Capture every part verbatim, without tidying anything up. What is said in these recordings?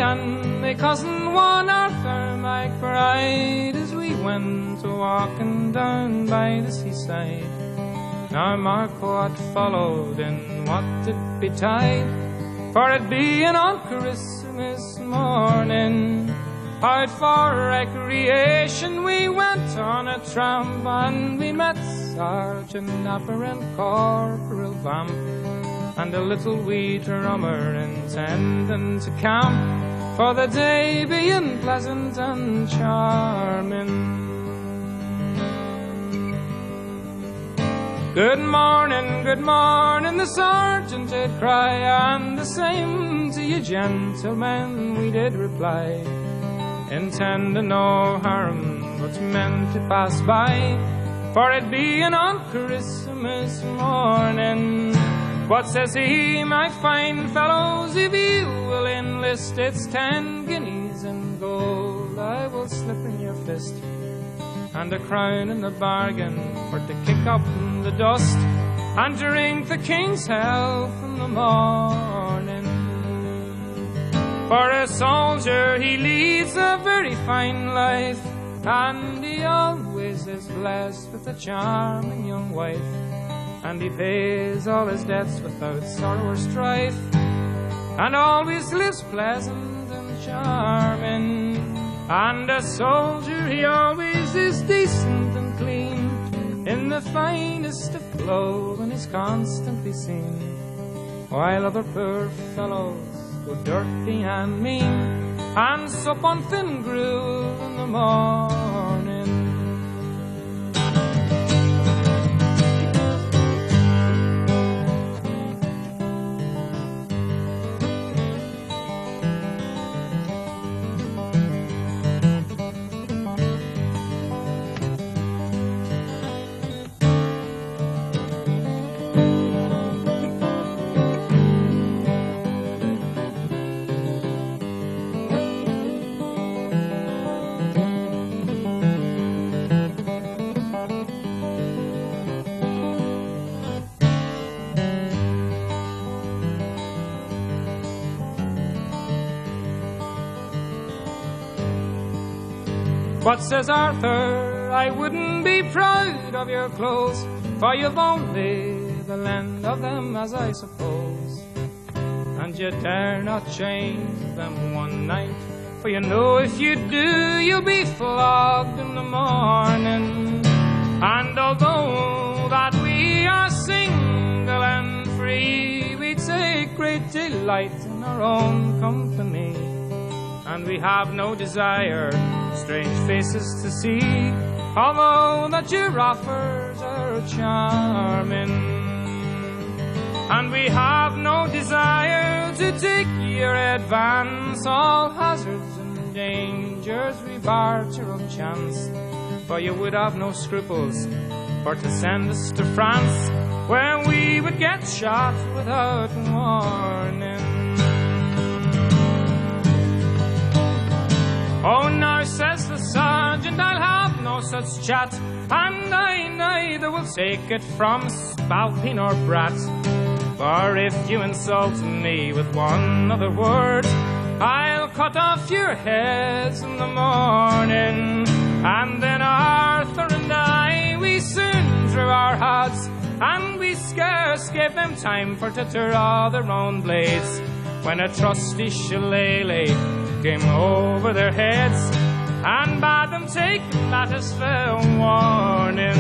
and my cousin one Arthur McBride, as we went a-walking down by the seaside. Now mark what followed and what did betide, for it being on Christmas morning, out for recreation we went on a tramp, and we met Sergeant Napper and Corporal Vamp, and a little wee drummer intending to camp, for the day being pleasant and charming. Good morning, good morning, the sergeant did cry, and the same to you gentlemen we did reply, intending no harm but meant to pass by, for it being on Christmas morning. What says he, my fine fellows, if you will enlist, it's ten guineas in gold I will slip in your fist, and a crown in the bargain for to kick up the dust and drink the king's health in the morning. For a soldier he leads a very fine life, and he always is blessed with a charming young wife, and he pays all his debts without sorrow or strife, and always lives pleasant and charming. And a soldier he always is decent and clean, in the finest of clothing he's constantly seen, while other poor fellows go dirty and mean, and sup on thin gruel in the morning. What says Arthur? I wouldn't be proud of your clothes, for you've only the lend of them, as I suppose, and you dare not change them one night, for you know if you do you'll be flogged in the morning. And although that we are single and free, we take great delight in our own company, and we have no desire strange faces to see, although that your offers are charming. And we have no desire to take your advance, all hazards and dangers we bar to your own chance, for you would have no scruples for to send us to France, where we would get shot without warning. Oh, now, says the sergeant, I'll have no such chat, and I neither will take it from spalpeen or brat, for if you insult me with one other word, I'll cut off your heads in the morning. And then Arthur and I, we soon drew our odds, and we scarce gave them time for to draw their own blades, when a trusty shillelagh came over their heads and bade them take that as fair warning.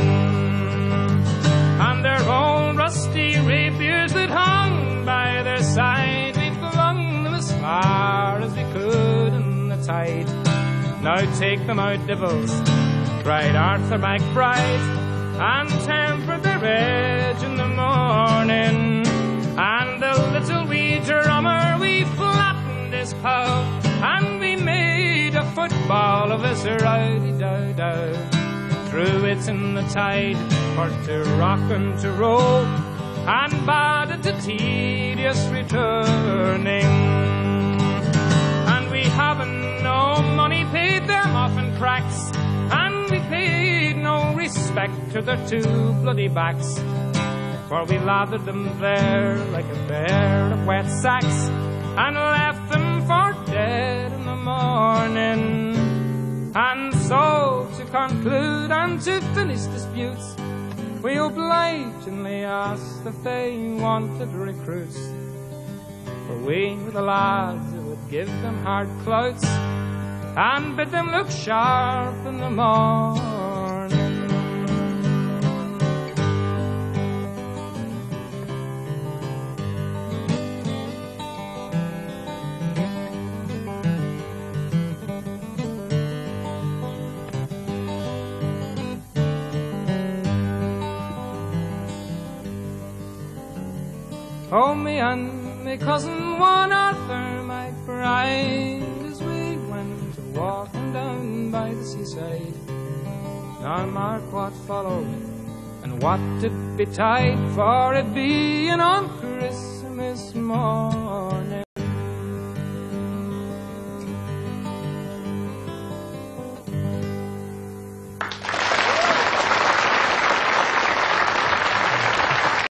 And their old rusty rapiers that hung by their side, we flung them as far as we could in the tide. Now take them out, devils, cried Arthur McBride, and tempered their edge in the morning. And the little wee drummer, we flattened his pow, and we made a football of his rowdy-dow-dow. Threw it in the tide for to rock and to roll, and bade it a tedious returning. And we haven't no money, paid them off in cracks, and we paid no respect to their two bloody backs, for we lathered them there like a pair of wet sacks, and left them for dead morning. And so, to conclude and to finish disputes, we obligingly asked if they wanted recruits. For we were the lads who would give them hard clouts and bid them look sharp in the morning. Oh, me and me cousin one Arthur McBride, as we went walking down by the seaside. Now mark what followed and what did betide, for it being on Christmas morn.